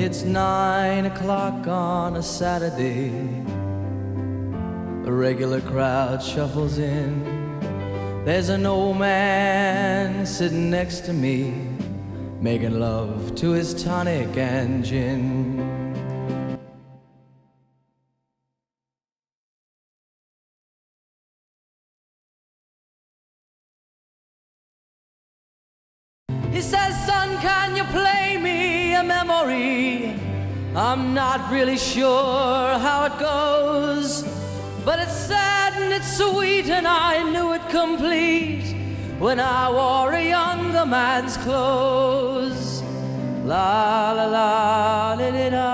It's 9 o'clock on a Saturday. A regular crowd shuffles in. There's an old man sitting next to me, making love to his tonic and gin. He says, son, can you play me a memory? I'm not really sure how it goes, but it's sad and it's sweet, and I knew it complete when I wore a younger man's clothes. La la la li li da,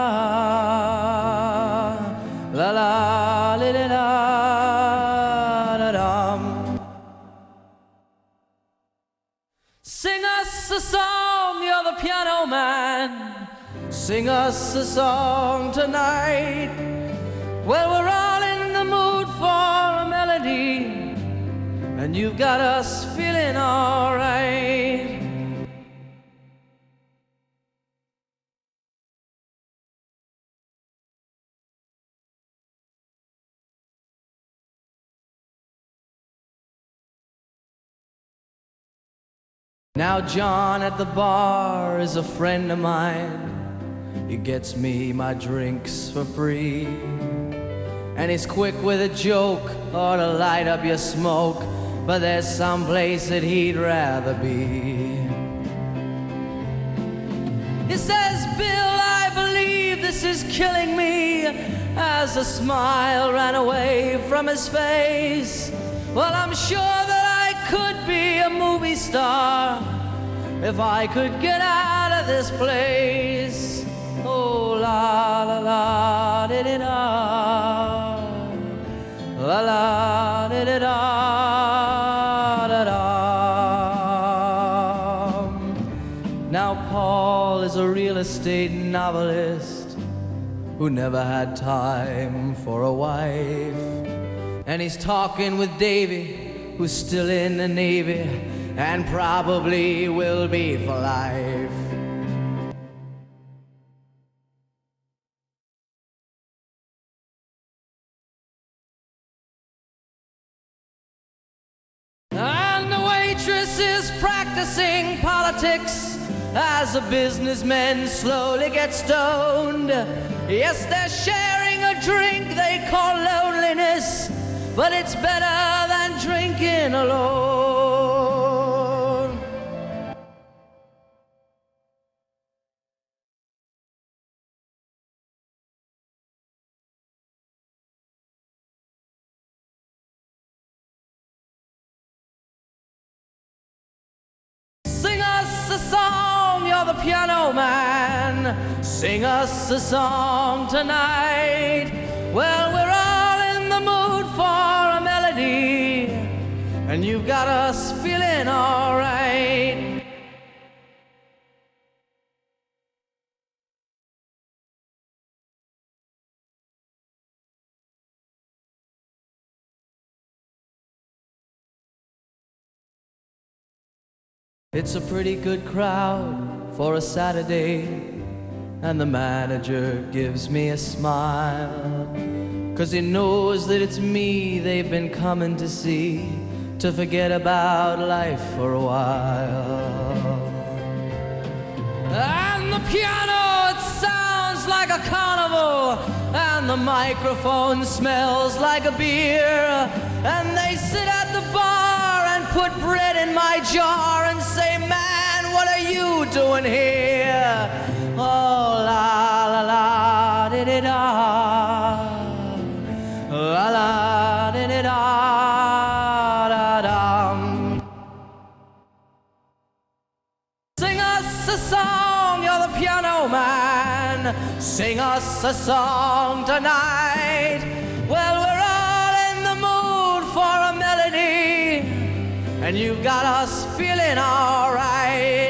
la la li li da da dum. Sing us a song, you're the piano man. Sing us a song tonight. Well, we're all in the mood for a melody, and you've got us feeling all right. Now John at the bar is a friend of mine. He gets me my drinks for free, and he's quick with a joke or to light up your smoke, but there's some place that he'd rather be. He says, Bill, I believe this is killing me, as a smile ran away from his face. Well, I'm sure that I could be a movie star if I could get out of this place. Oh, la la la di di da, la la di di da da da. Now Paul is a real estate novelist who never had time for a wife, and he's talking with Davy, who's still in the Navy and probably will be for life. And the waitress is practicing politics as the businessmen slowly get stoned. Yes, they're sharing a drink they call loneliness, but it's better than drinking alone. Sing us a song, you're the piano man. Sing us a song tonight. Well, we're all in the mood for a melody, and you've got us feeling all right. It's a pretty good crowd for a Saturday, and the manager gives me a smile, 'cause he knows that it's me they've been coming to see, to forget about life for a while. And the piano, it sounds like a carnival, and the microphone smells like a beer, and they sit at the bar and put bread in my jar and say, man, what are you doing here? Oh, la la la di di da, la la di di da da dum. Sing us a song, you're the piano man. Sing us a song tonight. Well, we're all in the mood for a melody, and you've got us feeling all right.